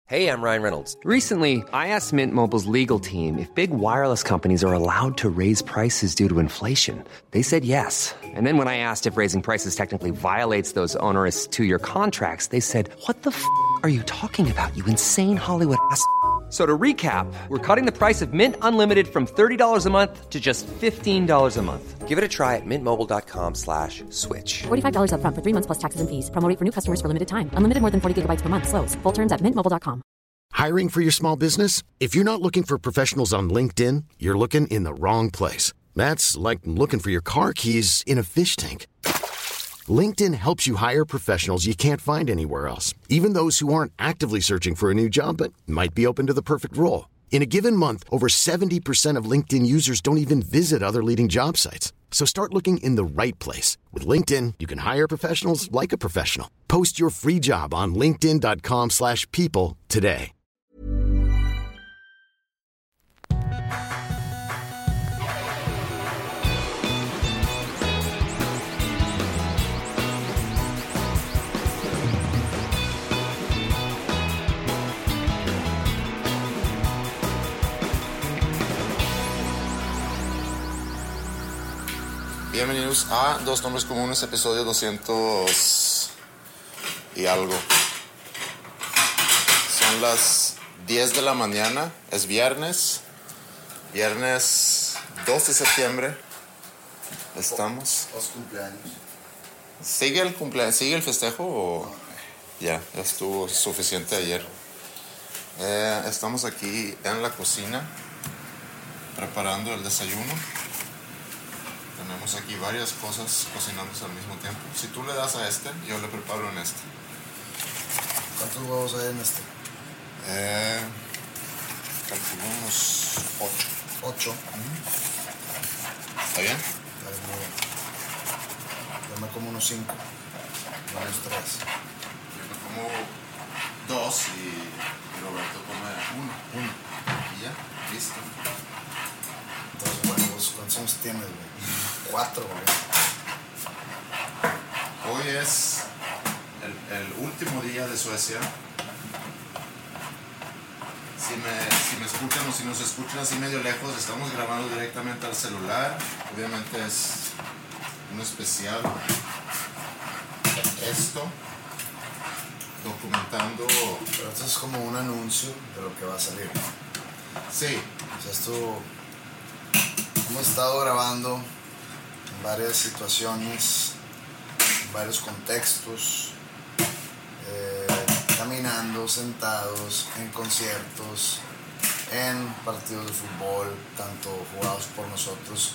Hey, I'm Ryan Reynolds. Recently, I asked Mint Mobile's legal team if big wireless companies are allowed to raise prices due to inflation. They said yes. And then when I asked if raising prices technically violates those onerous two-year contracts, they said, "What the f*** are you talking about, you insane Hollywood ass?" So to recap, we're cutting the price of Mint Unlimited from $30 a month to just $15 a month. Give it a try at mintmobile.com/switch. $45 up front for 3 months plus taxes and fees. Promo rate for new customers for limited time. Unlimited more than 40 gigabytes per month. Slows full terms at mintmobile.com. Hiring for your small business? If you're not looking for professionals on LinkedIn, you're looking in the wrong place. That's like looking for your car keys in a fish tank. LinkedIn helps you hire professionals you can't find anywhere else, even those who aren't actively searching for a new job but might be open to the perfect role. In a given month, over 70% of LinkedIn users don't even visit other leading job sites. So start looking in the right place. With LinkedIn, you can hire professionals like a professional. Post your free job on linkedin.com/people today. Bienvenidos a Dos Nombres Comunes, episodio 200 y algo. Son las 10 de la mañana, es viernes 2 de septiembre. Estamos. Los cumpleaños. ¿Sigue el festejo o ya estuvo suficiente ayer? Estamos aquí en la cocina preparando el desayuno. Tenemos aquí varias cosas cocinándose al mismo tiempo. Si tú le das a este, yo le preparo en este. ¿Cuántos huevos hay en este? Calculo unos 8. 8. ¿Está bien? Está muy bien. Yo me como unos 5. Unos 3. Yo me como 2 y Roberto come 1. Y ya, listo. Entonces, bueno, ¿cuántos años tienes, güey? 4, güey. Hoy es el último día de Suecia. Si me escuchan o si nos escuchan así medio lejos, estamos grabando directamente al celular. Obviamente es un especial. Esto, documentando. Pero esto es como un anuncio de lo que va a salir. Sí. O sea, esto hemos estado grabando en varias situaciones, en varios contextos, caminando, sentados, en conciertos, en partidos de fútbol, tanto jugados por nosotros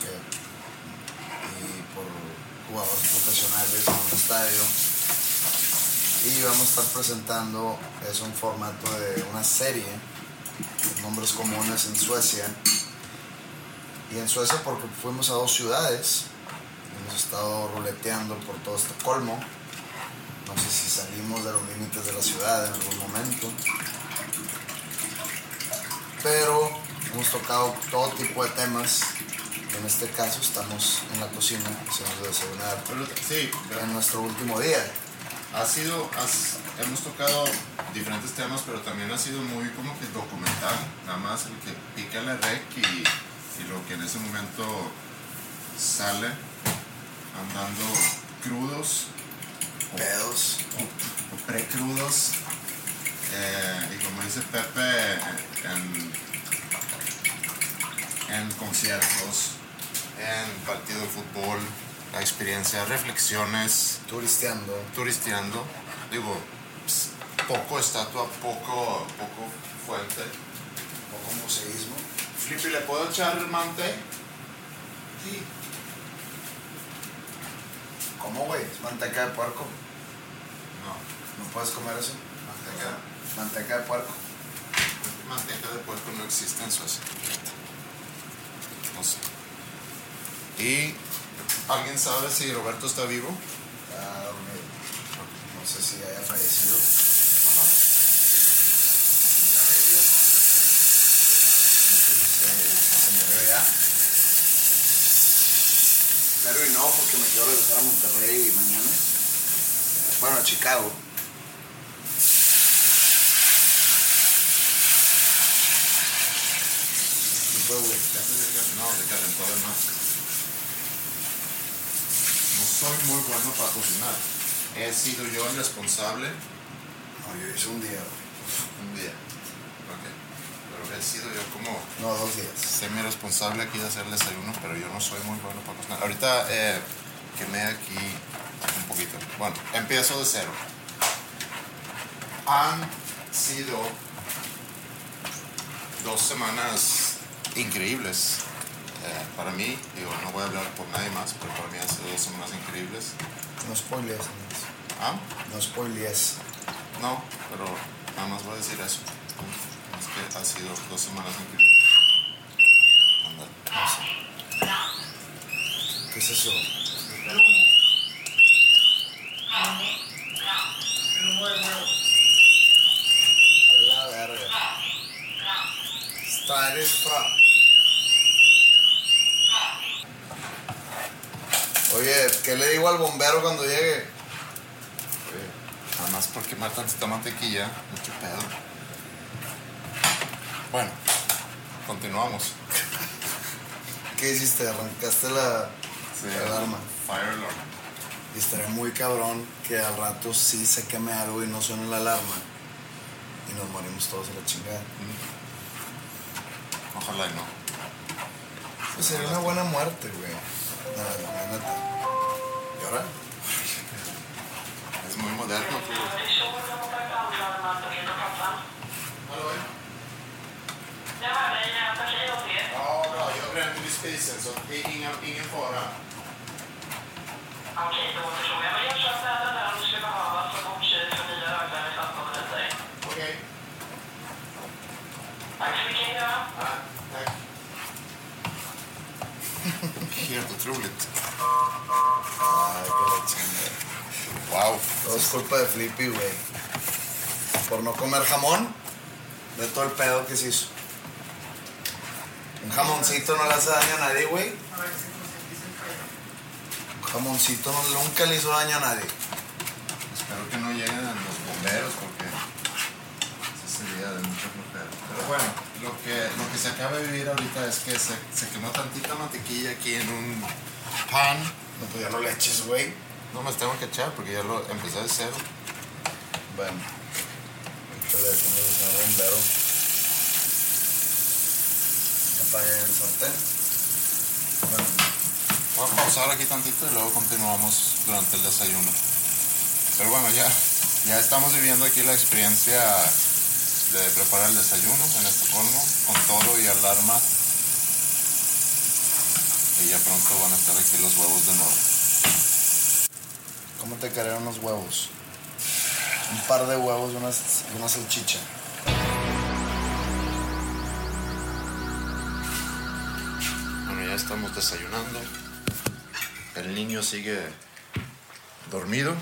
y por jugadores profesionales en un estadio. Y vamos a estar presentando, es un formato de una serie, Nombres Comunes en Suecia. Y en Suecia porque fuimos a 2 ciudades, hemos estado ruleteando por todo Estocolmo. No sé si salimos de los límites de la ciudad en algún momento, pero hemos tocado todo tipo de temas. En este caso estamos en la cocina, haciendo desayunar en nuestro último día. Hemos tocado diferentes temas, pero también ha sido muy como que documental, nada más el que pica la rec y lo que en ese momento sale andando crudos Pedos o precrudos, y como dice Pepe, en conciertos, en partido de fútbol, la experiencia, reflexiones, turisteando, digo, poco estatua, poco fuente, poco museísmo. Flippy, ¿le puedo echar mante? Sí. ¿Cómo, güey? ¿Es manteca de puerco? No. ¿No puedes comer eso? Manteca de puerco. Manteca de puerco no existe en Suecia. No sé. ¿Y alguien sabe si Roberto está vivo? No sé si haya fallecido. Espero y no, porque me quiero regresar a Monterrey mañana. Bueno, a Chicago. fue, güey? No, se calentó de más. No soy muy bueno para cocinar. He sido yo el responsable. No, yo hice un día, güey. Un día. Ok. Pero he sido yo como... No, 2 días. Semi-responsable aquí de hacer el desayuno, pero yo no soy muy bueno para cocinar. Ahorita quemé aquí un poquito. Bueno, empiezo de cero. Han sido 2 semanas increíbles para mí. Digo, no voy a hablar por nadie más, pero para mí han sido 2 semanas increíbles. No spoilees, amigos. ¿Ah? No spoilees. No, pero nada más voy a decir eso. Es que han sido 2 semanas increíbles. Ándale. ¿Qué es eso? A la verga. Está eres fra. Oye, ¿qué le digo al bombero cuando llegue? Nada más por quemar tantita mantequilla, mucho pedo. Bueno, continuamos. ¿Qué hiciste? ¿Arrancaste la alarma? Fire alarm. Y estaría muy cabrón que al rato sí se queme algo y no suene la alarma. Y nos morimos todos a la chingada. Ojalá y no. Pues sería una buena muerte, güey. La neta. ¿Y ahora? Es muy moderno. Ja, jag brände vid spisen så det är ingen fara. Okej, då förstår jag. Men jag köper den där om du skulle behöva så bortkör för nya ögon i 15 minuter. Okej. Tack så mycket, ja. Ja, tack. Helt otroligt. Ay, qué la chingada. Wow. Todo es culpa de Flippy, güey. Por no comer jamón, de todo el pedo que se hizo. Un jamoncito no le hace daño a nadie, güey. Un jamoncito nunca le hizo daño a nadie. Espero que no lleguen los bomberos porque ese sería de mucha flojera. Pero bueno, lo que se acaba de vivir ahorita es que se quemó tantita mantequilla aquí en un pan. No, pues ya no le eches, güey. No me tengo que echar porque ya lo empecé de cero. Bueno, ahorita le decimos al señor bombero. Apague el sartén. Bueno, Voy a pausar aquí tantito y luego continuamos durante el desayuno. Pero bueno, ya estamos viviendo aquí la experiencia de preparar el desayuno en Estocolmo con todo y alarma. Y ya pronto van a estar aquí los huevos de nuevo. ¿cómo te caeron unos huevos? Un par de huevos y una salchicha. Bueno, ya estamos desayunando. El niño sigue dormido.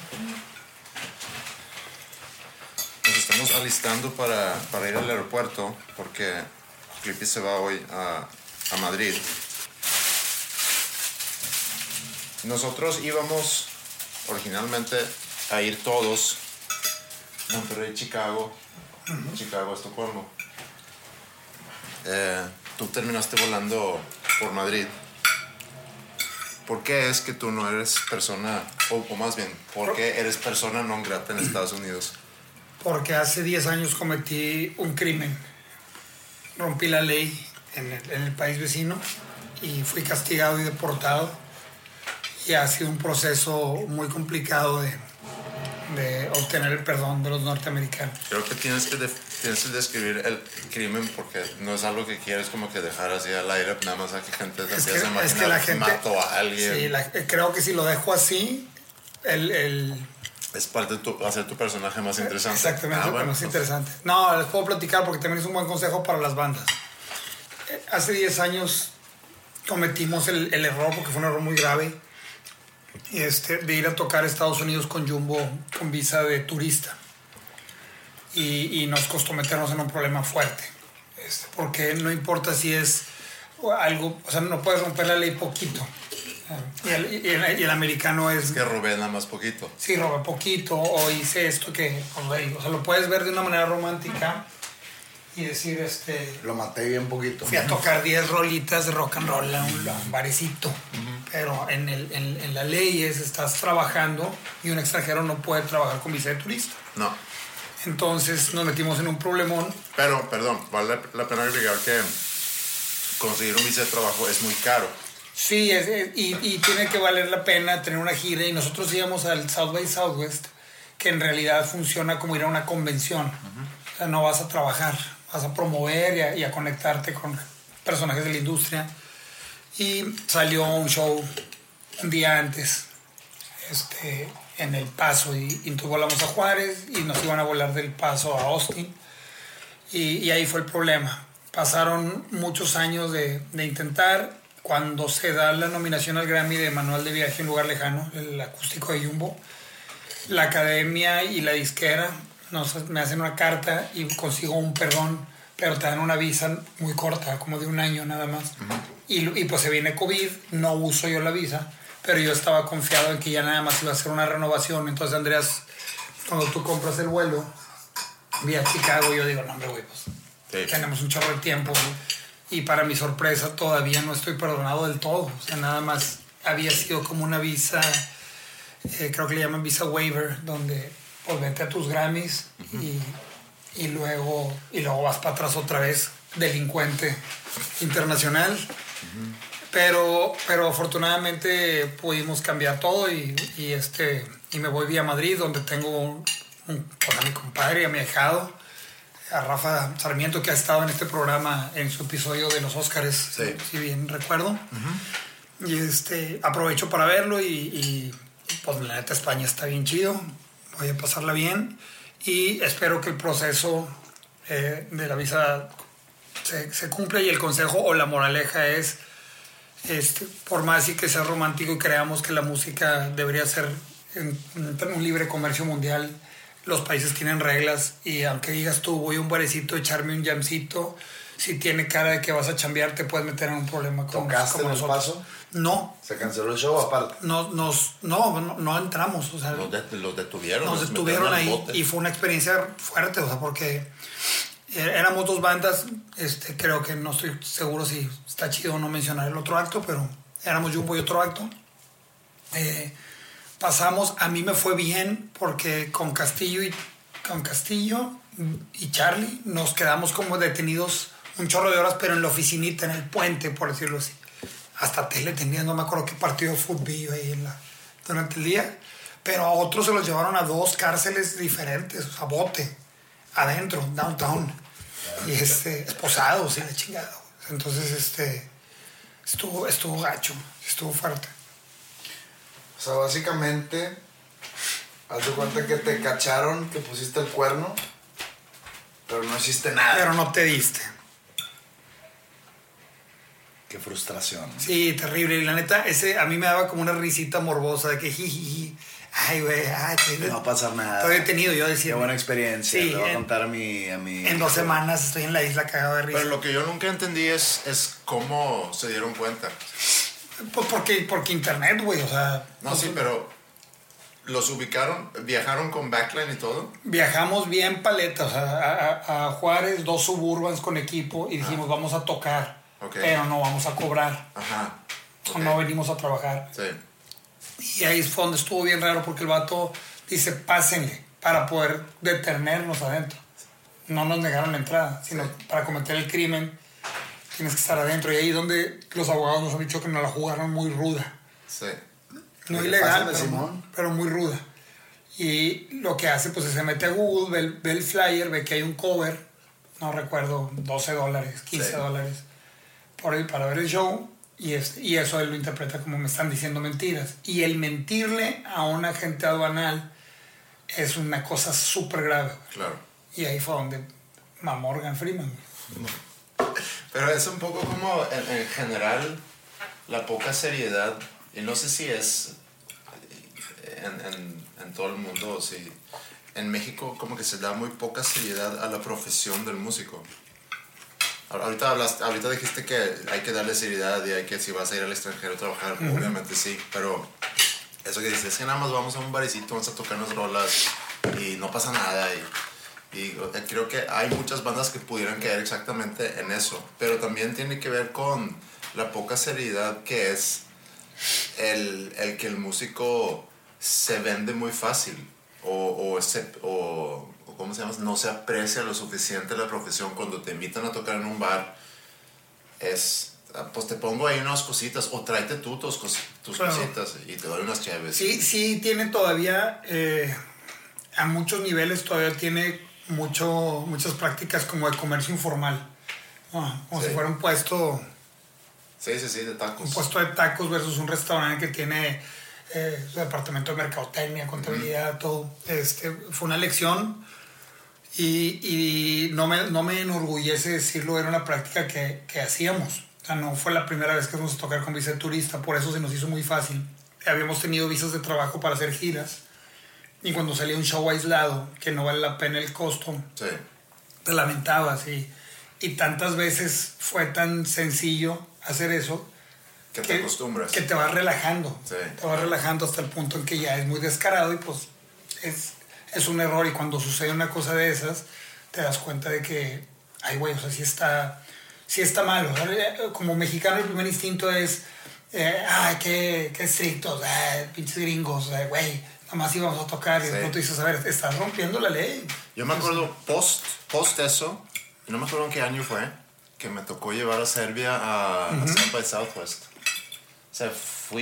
Nos estamos alistando para ir al aeropuerto porque Flippy se va hoy a Madrid. Nosotros íbamos originalmente a ir todos Monterrey, Chicago, Chicago, Estocolmo. Tú terminaste volando por Madrid. ¿Por qué es que tú no eres persona, o más bien, por qué eres persona non grata en Estados Unidos? Porque hace 10 años cometí un crimen. Rompí la ley en el país vecino y fui castigado y deportado. Y ha sido un proceso muy complicado de obtener el perdón de los norteamericanos. Creo que tienes que describir el crimen porque no es algo que quieres como que dejar así al aire, nada más a que gente te empiece a imaginar que la gente mató a alguien. Sí, creo que si lo dejo así, es parte de hacer tu personaje más interesante. Exactamente, bueno, más interesante. No, les puedo platicar porque también es un buen consejo para las bandas. Hace 10 años cometimos el error, porque fue un error muy grave, de ir a tocar a Estados Unidos con Jumbo con visa de turista. Y nos costó meternos en un problema fuerte. Porque no importa si es algo, o sea, no puedes romper la ley poquito. Y el americano es... que robé nada más poquito. Sí, robé poquito o hice esto que... O sea, lo puedes ver de una manera romántica y decir, Lo maté bien poquito. fui a tocar 10 rolitas de rock and roll a un barecito. Pero en la ley estás trabajando y un extranjero no puede trabajar con visa de turista. No. Entonces nos metimos en un problemón. Pero, perdón, vale la pena agregar que conseguir un visa de trabajo es muy caro. Sí, y tiene que valer la pena tener una gira. Y nosotros íbamos al South by Southwest, que en realidad funciona como ir a una convención. O sea, no vas a trabajar, vas a promover y a conectarte con personajes de la industria. Y salió un show un día antes en El Paso. Y entonces volamos a Juárez y nos iban a volar del Paso a Austin. Y ahí fue el problema. Pasaron muchos años de intentar. Cuando se da la nominación al Grammy de Manual de Viaje en Lugar Lejano, el acústico de Jumbo, la academia y la disquera me hacen una carta y consigo un perdón, pero te dan una visa muy corta, como de un año nada más. Y pues se viene COVID, no uso yo la visa, pero yo estaba confiado en que ya nada más iba a ser una renovación. Entonces, Andreas, cuando tú compras el vuelo vía Chicago, yo digo, no, hombre, güey, pues sí, tenemos un chorro de tiempo, ¿no? Y para mi sorpresa todavía no estoy perdonado del todo. O sea, nada más había sido como una visa, creo que le llaman visa waiver, donde pues vente a tus Grammys y luego vas para atrás otra vez, delincuente internacional. Pero afortunadamente pudimos cambiar todo y me voy vía Madrid, donde tengo a mi compadre y a mi ahijado, a Rafa Sarmiento, que ha estado en este programa en su episodio de los Óscares, si bien recuerdo. Y aprovecho para verlo y pues la neta España está bien chido, voy a pasarla bien y espero que el proceso de la visa se cumpla. Y el consejo o la moraleja es, por más y que sea romántico y creamos que la música debería ser en un libre comercio mundial, los países tienen reglas y aunque digas tú voy a un barecito a echarme un jamcito, si tiene cara de que vas a chambear te puedes meter en un problema. ¿Tocaste en El Paso? No. ¿Se canceló el show aparte? No entramos. O sea, los detuvieron. Nos detuvieron ahí y fue una experiencia fuerte, o sea, porque éramos dos bandas. Creo que no estoy seguro si está chido o no mencionar el otro acto, pero éramos Jumbo y otro acto. Pasamos, a mí me fue bien porque con Castillo y Charlie nos quedamos como detenidos un chorro de horas, pero en la oficinita, en el puente, por decirlo así. Hasta tele tenía, no me acuerdo qué partido de fútbol vi ahí durante el día, pero a otros se los llevaron a 2 cárceles diferentes, o sea, bote, adentro, downtown, y esposados y la chingada. Entonces, estuvo gacho, estuvo fuerte. O sea, básicamente, haz de cuenta que te cacharon, que pusiste el cuerno, pero no hiciste nada. Pero no te diste. Qué frustración. Sí, terrible. Y la neta, a mí me daba como una risita morbosa de que jiji. Ay, güey, no va a pasar nada. Estoy detenido, yo decía. Qué buena experiencia. Sí, le voy a contar a mi... En 2 semanas estoy en la isla cagado de risa. Pero lo que yo nunca entendí es cómo se dieron cuenta. Pues porque internet, güey, o sea... No, sí, pero los ubicaron, viajaron con backline y todo. Viajamos bien paleta, o sea, a Juárez, 2 Suburbans con equipo y dijimos, vamos a tocar, pero no vamos a cobrar. Ajá. No venimos a trabajar. Sí. Y ahí fue donde estuvo bien raro porque el vato dice, pásenle, para poder detenernos adentro. No nos negaron la entrada, sino para cometer el crimen tienes que estar adentro. Y ahí donde los abogados nos han dicho que nos la jugaron muy ruda. Sí. No ilegal, pero muy ruda. Y lo que hace, pues se mete a Google, ve el flyer, ve que hay un cover, no recuerdo, $12, $15 para ver el show. Y eso él lo interpreta como me están diciendo mentiras. Y el mentirle a un agente aduanal es una cosa súper grave. Claro. Y ahí fue donde Morgan Freeman. Pero es un poco como en general la poca seriedad, y no sé si es en todo el mundo o si en México como que se da muy poca seriedad a la profesión del músico. Ahorita dijiste que hay que darle seriedad y hay que, si vas a ir al extranjero a trabajar, obviamente sí, pero eso que dices, es que nada más vamos a un barecito, vamos a tocar unas rolas y no pasa nada. Y creo que hay muchas bandas que pudieran caer exactamente en eso, pero también tiene que ver con la poca seriedad que es el que el músico se vende muy fácil o ¿cómo se llama? No se aprecia lo suficiente la profesión. Cuando te invitan a tocar en un bar es, pues te pongo ahí unas cositas o tráete tú tus cositas y te doy unas chéves. Sí tiene todavía a muchos niveles todavía tiene muchas prácticas como de comercio informal, como si fuera un puesto. Sí, de tacos. Un puesto de tacos versus un restaurante que tiene su departamento de mercadotecnia, contabilidad, todo. Fue una lección y no me enorgullece decirlo, era una práctica que hacíamos. O sea, no fue la primera vez que fuimos a tocar con visa de turista, por eso se nos hizo muy fácil. Habíamos tenido visas de trabajo para hacer giras. Y cuando salía un show aislado, que no vale la pena el costo, te lamentabas. Y tantas veces fue tan sencillo hacer eso que te acostumbras. Que te vas relajando. Te vas relajando hasta el punto en que ya es muy descarado y pues es un error. Y cuando sucede una cosa de esas, te das cuenta de que, ay güey, o sea, sí está malo. Como mexicano el primer instinto es, ay, qué estrictos, pinches gringos, güey. Nada más íbamos a tocar y de pronto dices, a ver, estás rompiendo la ley. Yo me acuerdo post eso, y no me acuerdo en qué año fue, que me tocó llevar a Serbia a South by Southwest. O sea,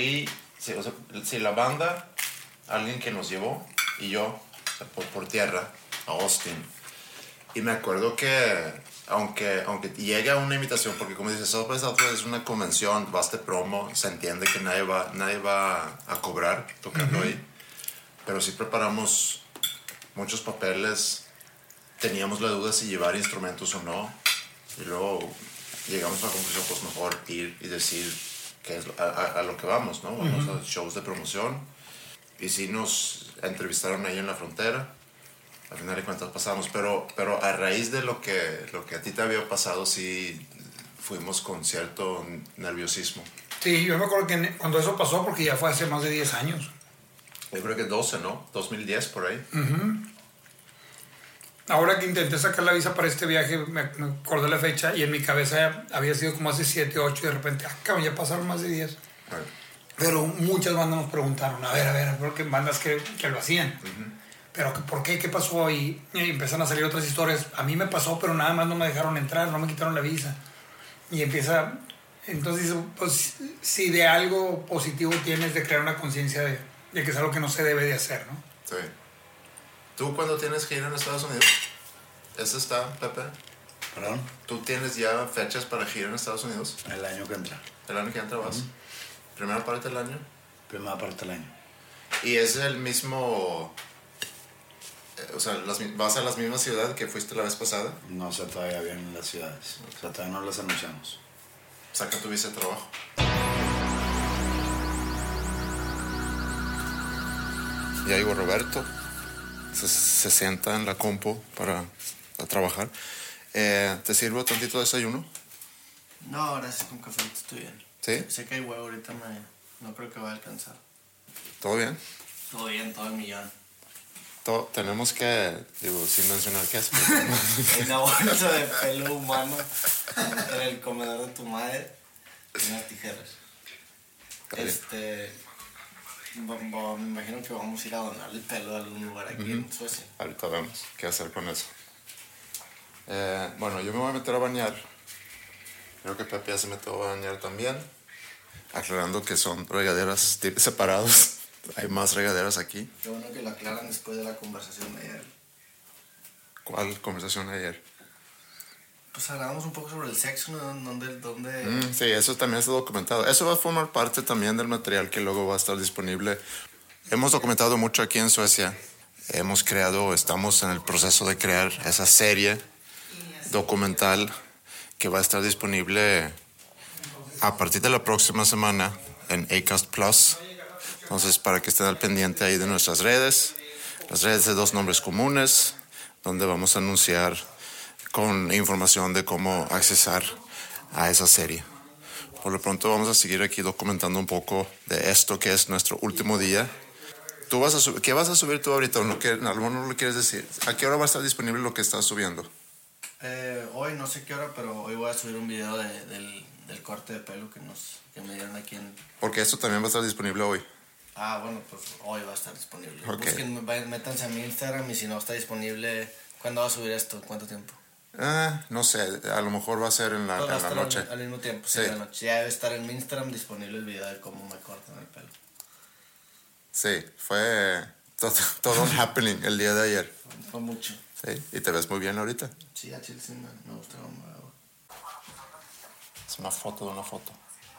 la banda, alguien que nos llevó, y yo, o sea, por tierra, a Austin. Y me acuerdo que, aunque llega una invitación, porque como dices, South by Southwest es una convención, vas de promo, se entiende que nadie va a cobrar tocando ahí. Pero sí preparamos muchos papeles, teníamos la duda si llevar instrumentos o no, y luego llegamos a la conclusión, pues mejor ir y decir que es a lo que vamos, ¿no? Vamos a shows de promoción, y sí nos entrevistaron ahí en la frontera, al final de cuentas pasamos, pero a raíz de lo que a ti te había pasado, sí fuimos con cierto nerviosismo. Sí, yo me acuerdo que cuando eso pasó, porque ya fue hace más de 10 años. Yo creo que 12, ¿no? 2010, por ahí. Ahora que intenté sacar la visa para este viaje, me acordé la fecha y en mi cabeza había sido como hace 7, 8 y de repente, cabrón, ya pasaron más de 10. Pero muchas bandas nos preguntaron, a ver, porque bandas que lo hacían. Pero ¿por qué? ¿Qué pasó? Y empiezan a salir otras historias. A mí me pasó, pero nada más no me dejaron entrar, no me quitaron la visa. Y empieza... Entonces, pues, si de algo positivo tienes de crear una conciencia de que es algo que no se debe de hacer, ¿no? Sí. ¿Tú cuándo tienes que ir a Estados Unidos? ¿Eso está, Pepe? ¿Perdón? ¿Tú tienes ya fechas para girar en Estados Unidos? El año que entra. ¿El año que entra vas? ¿Primera parte del año? Primera parte del año. ¿Y es el mismo... o sea, vas a las mismas ciudades que fuiste la vez pasada? No sé todavía bien las ciudades. O sea, todavía no las anunciamos. Saca tu visa de trabajo. Ya llegó Roberto. Se sienta en la compu para trabajar. ¿Te sirvo tantito desayuno? No, gracias, con café estoy bien. ¿Sí? Sé que hay huevo ahorita, no creo que vaya a alcanzar. ¿Todo bien? Todo bien, todo el millón. Tenemos que, sin mencionar qué es. Hay una bolsa de pelo humano en el comedor de tu madre y unas tijeras. Me imagino que vamos a ir a donar el pelo a algún lugar aquí en Suecia. Ahorita vemos qué hacer con eso. Bueno, yo me voy a meter a bañar. Creo que Pepe ya se metió a bañar también. Aclarando que son regaderas separadas. Hay más regaderas aquí. Qué bueno que lo aclaran después de la conversación de ayer. ¿Cuál conversación de ayer? Pues hablamos un poco sobre el sexo, ¿no? ¿Dónde? Sí, eso también está documentado. Eso va a formar parte también del material que luego va a estar disponible. Hemos documentado mucho aquí en Suecia. Estamos en el proceso de crear esa serie documental que va a estar disponible a partir de la próxima semana en Acast Plus. Entonces, para que estén al pendiente ahí de nuestras redes, las redes de 2 nombres comunes, donde vamos a anunciar con información de cómo accesar a esa serie. Por lo pronto vamos a seguir aquí documentando un poco de esto que es nuestro último día ¿Tú vas a ¿Qué vas a subir tú ahorita? ¿Algo no lo quieres decir? ¿A qué hora va a estar disponible lo que estás subiendo? Hoy no sé qué hora, pero hoy voy a subir un video del corte de pelo que me dieron aquí en... Porque esto también va a estar disponible hoy. Ah, bueno, pues hoy va a estar disponible. Okay. Busquen, métanse a mi Instagram y si no está disponible, ¿cuándo va a subir esto? ¿Cuánto tiempo? No sé, a lo mejor va a ser en la noche. Al mismo tiempo, sí, en la noche. Ya debe estar en mi Instagram disponible el video de cómo me cortan el pelo. Sí, fue todo un happening el día de ayer. Fue mucho. Sí, y te ves muy bien ahorita. Sí, a Chile sí me gusta cómo me veo. Es una foto de una foto.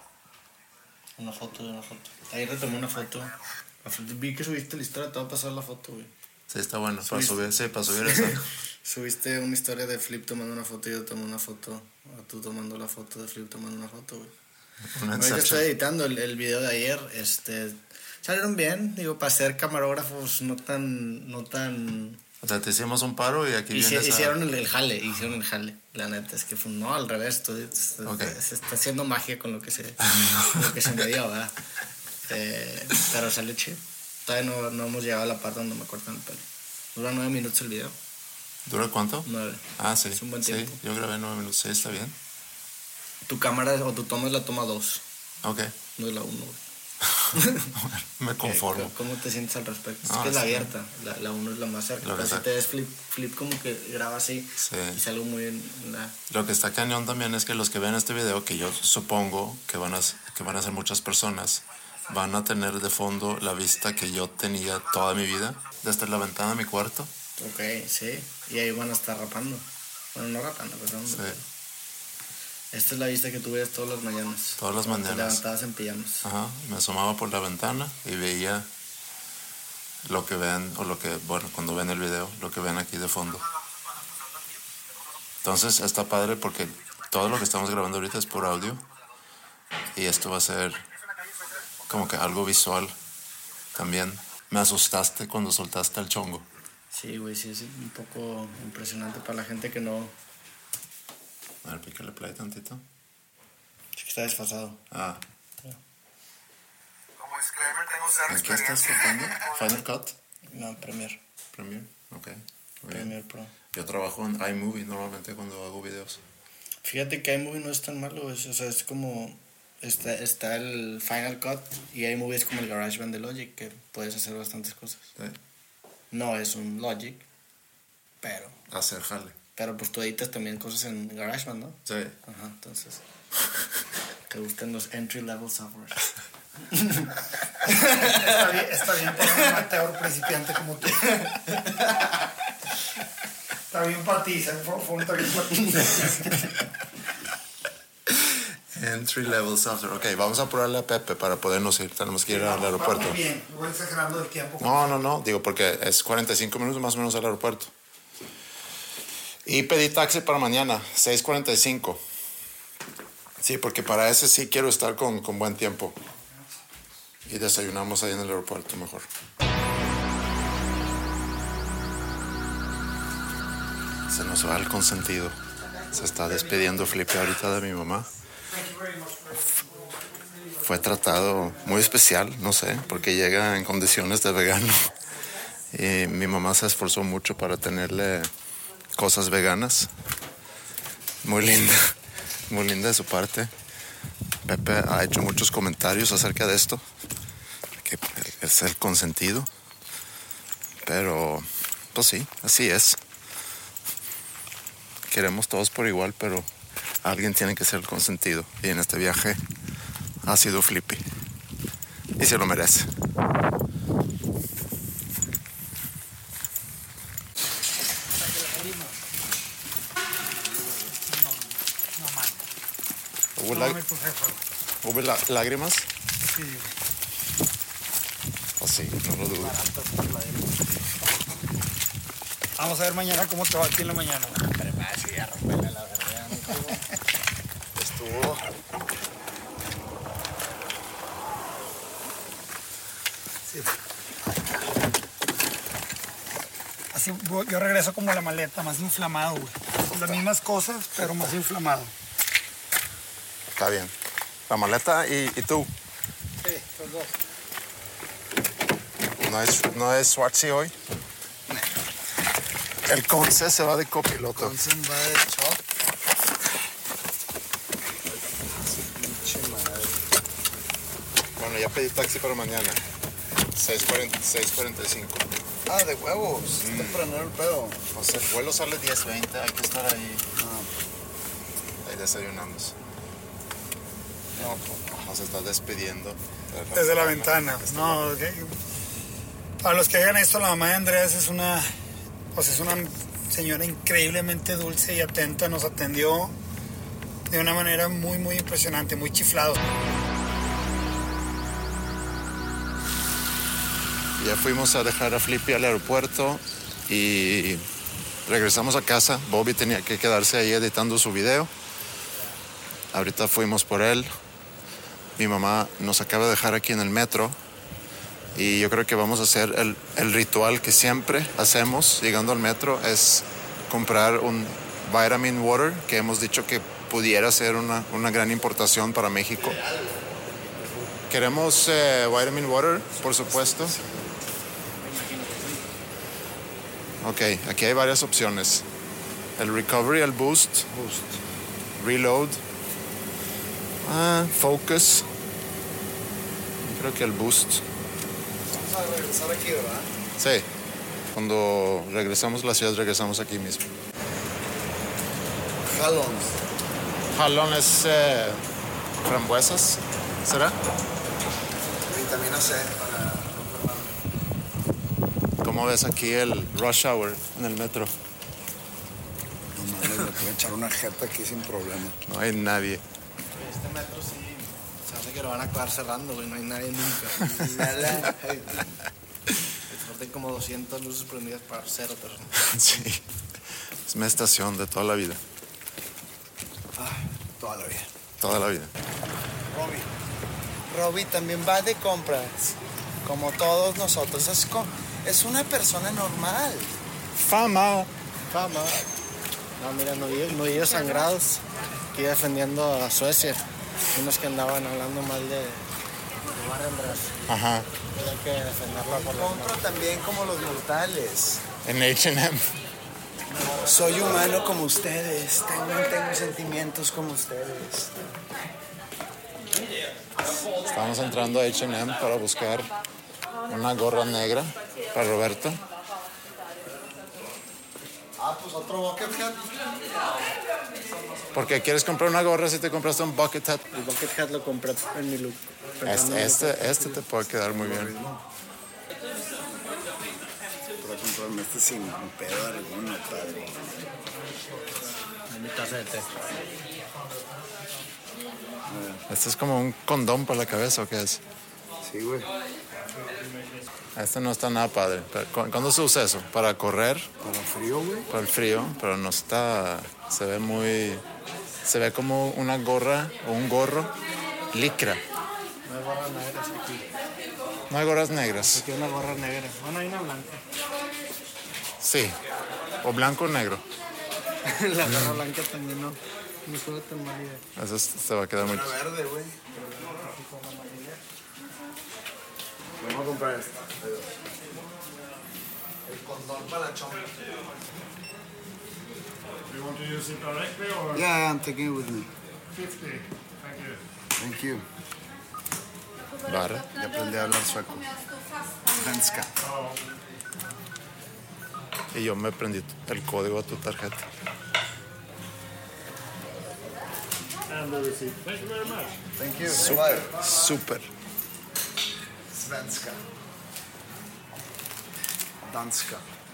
Una foto de una foto. Ayer te tomé una foto. Vi que subiste la historia, te voy a pasar la foto, güey. Sí, está bueno, para subir esa. Subiste una historia de Flip tomando una foto y yo tomé una foto. O tú tomando la foto de Flip tomando una foto, güey. Ahorita estoy editando el video de ayer. Salieron bien, digo, para ser camarógrafos no tan... O sea, te hicimos un paro y aquí hicieron el jale, la neta, es que fue, no, al revés, se está haciendo magia con lo que se me dio, ¿verdad? Pero salió chido. Todavía no hemos llegado a la parte donde me cortan el pelo. Dura 9 minutos el video. ¿Dura cuánto? 9. Ah, sí. Es un buen tiempo. Sí, yo grabé 9 minutos, sí, está bien. Tu cámara o tu toma es la toma 2. Ok. No es la 1, güey. Me conformo. ¿Cómo te sientes al respecto? No, es que es la abierta, la 1 es la más cerca. Pero si te ves flip como que graba así, sí. Y sale muy bien. Lo que está cañón también es que los que ven este video, que yo supongo que van a ser muchas personas, van a tener de fondo la vista que yo tenía toda mi vida, desde la ventana de mi cuarto. Ok, sí. Y ahí van a estar rapando. Bueno, no rapando, pero... Sí. Esta es la vista que tú ves todas las mañanas. Todas las mañanas. Te levantabas en pijamas. Ajá, me asomaba por la ventana y veía lo que ven, cuando ven el video, lo que ven aquí de fondo. Entonces está padre porque todo lo que estamos grabando ahorita es por audio y esto va a ser como que algo visual también. Me asustaste cuando soltaste el chongo. Sí, güey, sí, es un poco impresionante para la gente que no... A ver, pícale play tantito. Sí que está desfasado. Ah. Como disclaimer, tengo cero ¿En qué estás tocando? ¿Final Cut? No, Premiere. Premiere, ok. Premiere Pro. Yo trabajo en iMovie normalmente cuando hago videos. Fíjate que iMovie no es tan malo, o sea, es como... Está el Final Cut y iMovie es como el GarageBand de Logic, que puedes hacer bastantes cosas. ¿Sí? No es un Logic, pero... Hacer jale. Pero pues tú editas también cosas en GarageBand, ¿no? Sí. Ajá, entonces... Te gustan los entry-level software. Está bien para un amateur principiante como tú. Está bien para ti, está bien para ti. Entry level software. Ok, vamos a apurarle a Pepe para podernos ir. Tenemos que ir al aeropuerto. Muy bien, voy exagerando el tiempo. No. Digo, porque es 45 minutos más o menos al aeropuerto. Y pedí taxi para mañana, 6:45. Sí, porque para ese sí quiero estar con buen tiempo. Y desayunamos ahí en el aeropuerto mejor. Se nos va el consentido. Se está despidiendo Felipe ahorita de mi mamá. Fue tratado muy especial, no sé, porque llega en condiciones de vegano. Y mi mamá se esforzó mucho para tenerle cosas veganas. Muy linda de su parte. Pepe ha hecho muchos comentarios acerca de esto, que es el consentido. Pero, pues sí, así es. Queremos todos por igual, pero alguien tiene que ser el consentido. Y en este viaje ha sido Flippy. Y se lo merece. ¿Hubo lágrimas? Sí. Oh, sí, no lo dudo. Vamos a ver mañana cómo te va aquí en la mañana. Estuvo. Sí. Así yo regreso como la maleta, más inflamado, güey. Las mismas cosas, pero más inflamado. Está bien. La maleta y tú. Sí, los dos. No es Schwartzy hoy. El Conce se va de copiloto. Conce va de chop. Bueno, ya pedí taxi para mañana. 6:45. Ah, de huevos. Está prendiendo el pedo. O sea, el vuelo sale 10:20. Hay que estar ahí. Ahí desayunamos. No, nos está despidiendo. Desde la ventana. No, okay. Para los que hagan esto, la mamá de Andrés es una señora increíblemente dulce y atenta. Nos atendió de una manera muy, muy impresionante, muy chiflado. Ya fuimos a dejar a Flippy al aeropuerto y regresamos a casa. Bobby tenía que quedarse ahí editando su video. Ahorita fuimos por él. Mi mamá nos acaba de dejar aquí en el metro y yo creo que vamos a hacer el ritual que siempre hacemos llegando al metro, es comprar un vitamin water, que hemos dicho que pudiera ser una gran importación para México. Queremos vitamin water, por supuesto. Ok, aquí hay varias opciones. El Recovery, el Boost. Reload. Focus. Creo que el Boost. Vamos a regresar aquí, ¿verdad? Sí. Cuando regresamos a la ciudad, regresamos aquí mismo. Jalón es frambuesas, ¿será? Vitamina C para... ¿Cómo ves aquí el rush hour en el metro? No mames, le puedo echar una jeta aquí sin problema. No hay nadie. Este metro sí, se hace que lo van a acabar cerrando, güey, no hay nadie nunca. Hay como 200 luces prendidas para 0 personas. Sí, es mi estación de toda la vida. Toda la vida. Toda la vida. Robbie también va de compras, como todos nosotros. Es una persona normal. Fama. No, mira, nudillos sangrados, aquí defendiendo a Suecia. Unos que andaban hablando mal de Andrés. Ajá. Hay que defenderlo por la Compro también como los mortales. En H&M. Soy humano como ustedes. Tengo sentimientos como ustedes. Estamos entrando a H&M para buscar una gorra negra para Roberto. Pues otro bucket hat. ¿Por qué quieres comprar una gorra si te compraste un bucket hat? El bucket hat lo compré en mi look. Este te puede quedar muy bien. Para comprarme este sin pedo alguno, padre. Mi taza de té. Este es como un condón para la cabeza, ¿o qué es? Sí, güey. Este no está nada padre. ¿Cuándo se usa eso? ¿Para correr? Para frío, güey. Para el frío, pero no está... Se ve como una gorra o un gorro licra. No hay gorras negras aquí. No hay gorras negras. Aquí hay una gorra negra. Bueno, hay una blanca. Sí. O blanco o negro. La gorra blanca también no. No estuvo tan mala idea. Eso se va a quedar muy... Una verde, güey. Vamos a comprar esta. El condón para la chompa. You want to use it directly or Yeah, I'm taking it with me. 50? Thank you. Thank you. Barra. Ya aprendí a hablar sueco. Svenska. Y yo me prendí el código a tu tarjeta. And the receipt. Thank you very much. Thank you. Súper. Svenska. Danska.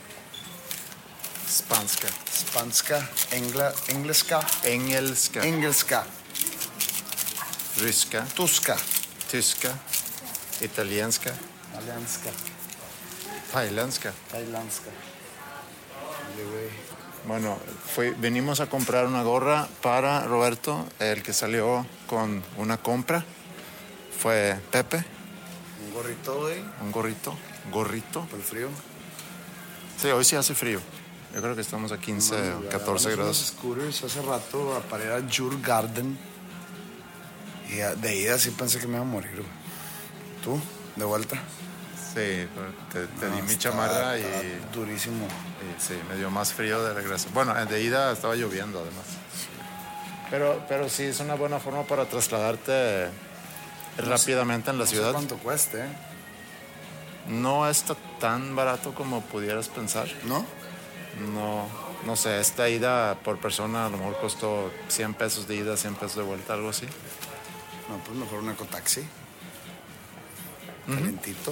Spanska. Spanska. Engelska. Engelska. Engelska. Ryska. Tuska. Tyska. Italienska. Alianska. Thailändska. Tailandska. Dale, güey. Bueno, venimos a comprar una gorra para Roberto, el que salió con una compra. Fue Pepe. Un gorrito, güey. Un gorrito. Por el frío. Sí, hoy sí hace frío. Yo creo que estamos a 15 o 14 Unos grados. scooters hace rato para ir a Djurgården. Y de ida sí pensé que me iba a morir, güey. ¿Tú? ¿De vuelta? Sí, te di mi chamarra estaba y durísimo. sí, me dio más frío de regreso. Bueno, de ida estaba lloviendo además. Pero sí, es una buena forma para trasladarte rápidamente en la ciudad. No sé cuánto cueste, No está tan barato como pudieras pensar. ¿No? No sé, esta ida por persona a lo mejor costó 100 pesos de ida, 100 pesos de vuelta, algo así. No, pues mejor un ecotaxi. Calentito.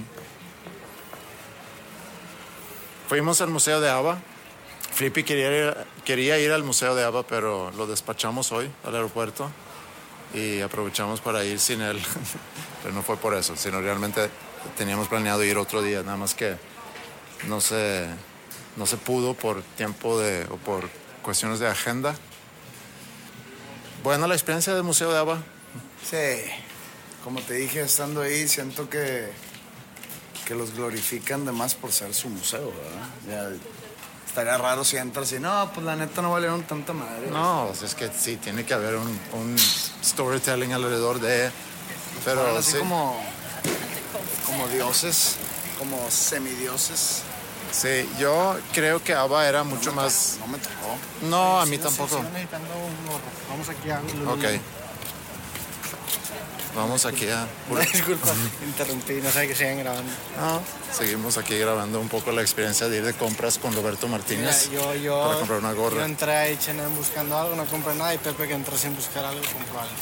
Fuimos al Museo de ABBA. Flippy quería ir al Museo de ABBA, pero lo despachamos hoy al aeropuerto y aprovechamos para ir sin él. Pero no fue por eso, sino realmente teníamos planeado ir otro día, nada más que no se pudo por tiempo o por cuestiones de agenda. Bueno, la experiencia del Museo de ABBA. Sí, como te dije, estando ahí, siento que los glorifican de más por ser su museo, ¿verdad? Ya estaría raro si entras y no, pues la neta no valieron tanta madre. No, es que sí, tiene que haber un storytelling alrededor de... Pero así sí. como dioses, como semidioses. Sí, yo creo que ABBA era mucho más... No me tocó. No, a mí tampoco. necesitando un gorro. Vamos aquí a... Ok. Vamos aquí a... Disculpa, interrumpí, no sé que sigan grabando. No, seguimos aquí grabando un poco la experiencia de ir de compras con Roberto Martínez. Mira, yo para comprar una gorra. Yo entré a H&M buscando algo, no compré nada, y Pepe que entró sin buscar algo, compró algo.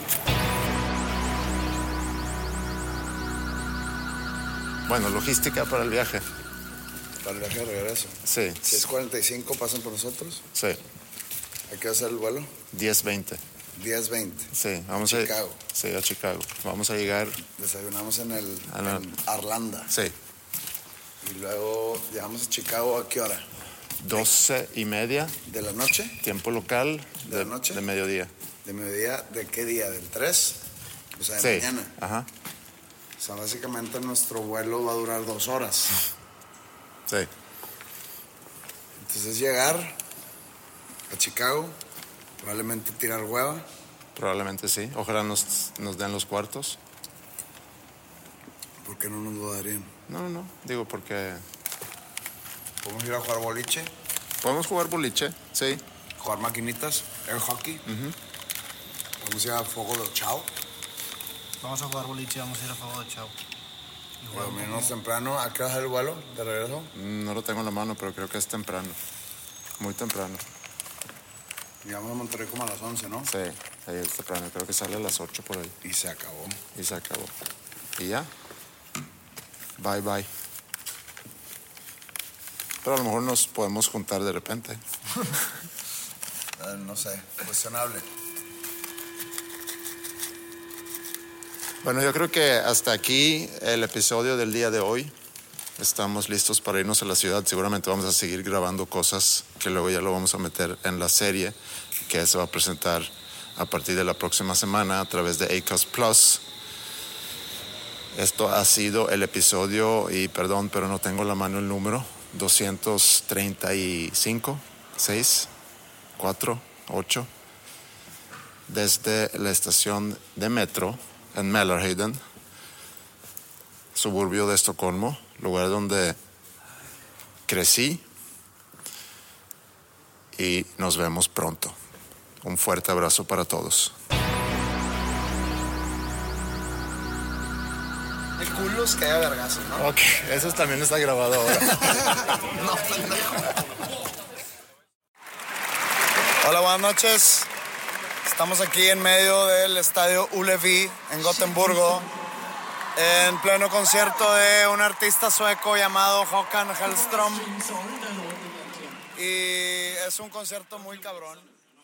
Bueno, logística para el viaje. Para el viaje de regreso. Sí. Si es 45, pasan por nosotros. Sí. ¿Hay que hacer el vuelo? 10:20. 10:20. Sí, vamos a Chicago. Sí, a Chicago. Vamos a llegar... Desayunamos en en Arlanda. Sí. Y luego llegamos a Chicago, ¿a qué hora? 12:30. ¿De la noche? Tiempo local. ¿De la noche? De mediodía. ¿De mediodía? ¿De qué día? ¿Del 3? O sea, de Sí. mañana. Ajá. O sea, básicamente nuestro vuelo va a durar 2 horas. Sí. Entonces llegar a Chicago, probablemente tirar hueva. Probablemente sí. Ojalá nos den los cuartos. ¿Por qué no nos lo darían? No. Digo porque... ¿Podemos ir a jugar boliche? Podemos jugar boliche, sí. Jugar maquinitas, air hockey. Podemos ir a Fuego de Chao. Vamos a jugar boliche, vamos a ir a Fuego de Chao. Menos temprano. ¿A qué hora es el vuelo de regreso? No lo tengo en la mano, pero creo que es temprano. Muy temprano. Llegamos a Monterrey como a las 11, ¿no? Sí, ahí es temprano. Creo que sale a las 8 por ahí. Y se acabó. Y ya. Bye. Pero a lo mejor nos podemos juntar de repente. No sé, cuestionable. Bueno, yo creo que hasta aquí el episodio del día de hoy. Estamos listos para irnos a la ciudad. Seguramente vamos a seguir grabando cosas que luego ya lo vamos a meter en la serie que se va a presentar a partir de la próxima semana a través de Acast Plus. Esto ha sido el episodio, y perdón, pero no tengo a la mano el número, 235, 6, 4, 8, desde la estación de metro en Mälarhöjden, suburbio de Estocolmo, lugar donde crecí, y nos vemos pronto. Un fuerte abrazo para todos. El culo es que haya vergazo, ¿no? Ok, eso también está grabado ahora. No, pendejo. Hola, buenas noches. Estamos aquí en medio del estadio Ullevi en Gotemburgo, en pleno concierto de un artista sueco llamado Håkan Hellström. Y es un concierto muy cabrón.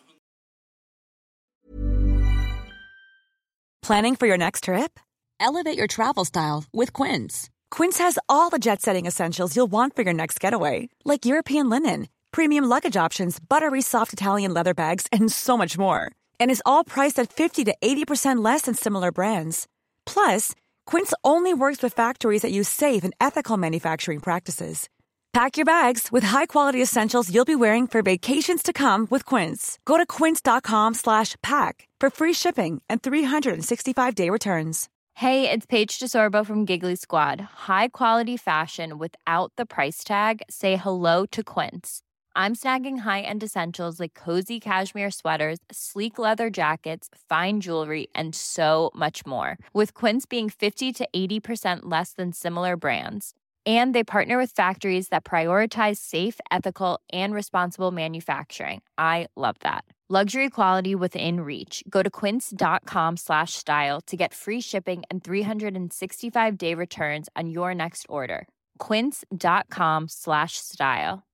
Planning for your next trip? Elevate your travel style with Quince. Quince has all the jet-setting essentials you'll want for your next getaway, like European linen, premium luggage options, buttery soft Italian leather bags, and so much more. And is all priced at 50 to 80% less than similar brands. Plus, Quince only works with factories that use safe and ethical manufacturing practices. Pack your bags with high-quality essentials you'll be wearing for vacations to come with Quince. Go to quince.com/pack for free shipping and 365-day returns. Hey, it's Paige DeSorbo from Giggly Squad. High quality fashion without the price tag. Say hello to Quince. I'm snagging high-end essentials like cozy cashmere sweaters, sleek leather jackets, fine jewelry, and so much more. With Quince being 50 to 80% less than similar brands. And they partner with factories that prioritize safe, ethical, and responsible manufacturing. I love that. Luxury quality within reach. Go to quince.com/style to get free shipping and 365-day returns on your next order. Quince.com/style.